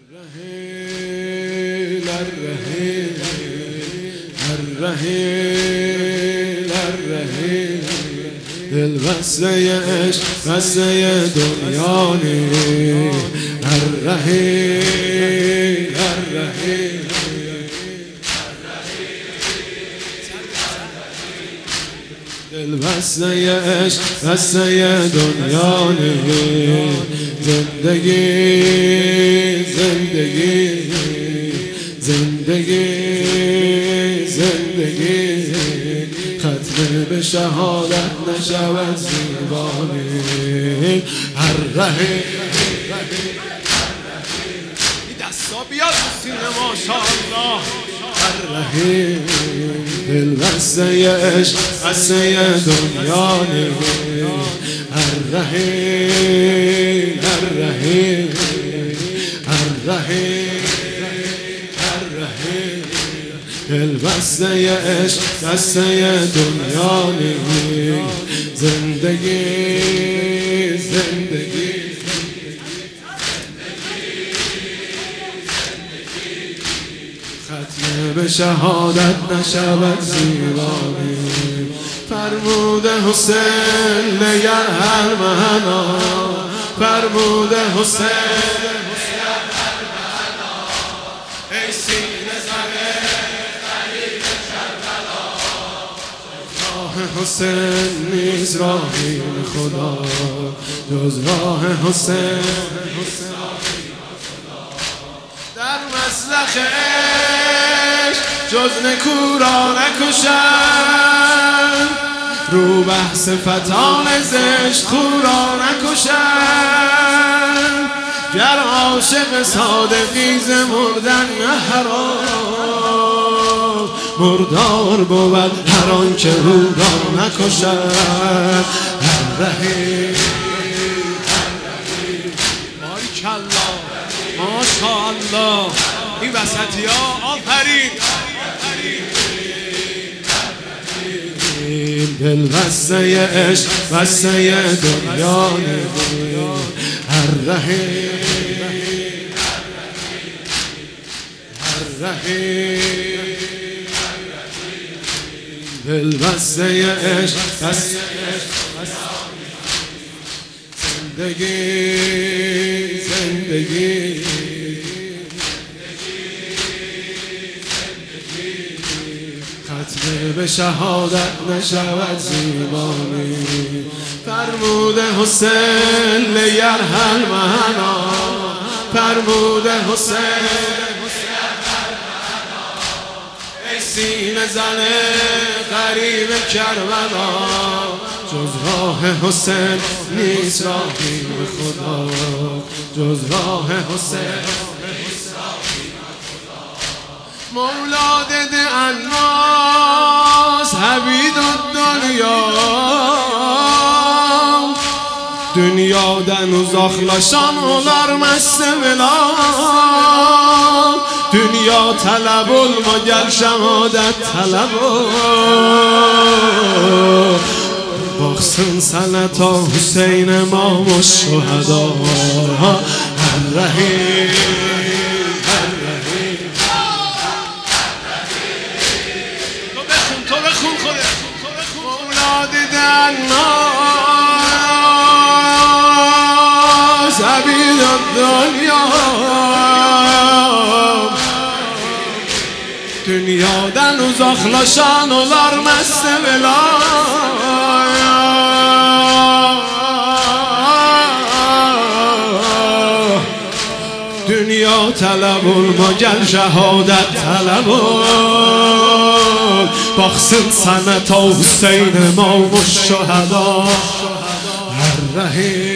الرحيل الرحيل الرحيل الرحيل البسته عشق بسته دنیانی الرحیل الرحیل البسته عشق بسته دنیانی زندگی زندگی زندگی زندگی ختم به شهادت نشود زیبایی الرحیل این دستا بیاد سینه ماشاءالله الرحیل دلبسته عشق بسته دنیانی الرحیل الرحیل الرحیل الرحیل دلبسته عشق بسته دنیانی زندگی زندگی ختم به شهادت نشود زیبایی فرموده حسین نگر هر مهنا فرموده حسین ای سینه زنه قریب کربلا راه حسین نیز راهی خدا جز راه حسین در مسلخ عشق جز نکو را نکشند رو بحث فتان زشت خو را نکشند گر عاشق صادقی ز مردن حرام مردار بود هر آن که او را نکشد الرحیل باریکالله ماشاءالله این وسطی ها آفرین دلبسته عشق بسته دنیانی الرحیل الرحیل دلبسته عشق بسته زندگی زندگی ختم به شهادت نشود زیبایی فرموده حسین لیرحل مهنا فرموده حسین ای سینه زنه قریب کربلا جز راه حسین نیست راهی به خدا جز راه حسین مولاد الناس حبید الدنیا dünyadan uzaklaşan olar mestevela dünya talep olma gel şehadet talep ol baksın sana ta Hüseyin imam o şuhada الرحیل الناس عبید الدنیا dünyadan uzaklaşan olar mest vela dünya talep olma gel şehadet talep ol baksın sana ta Hüseyin imam o şuhada الرحیل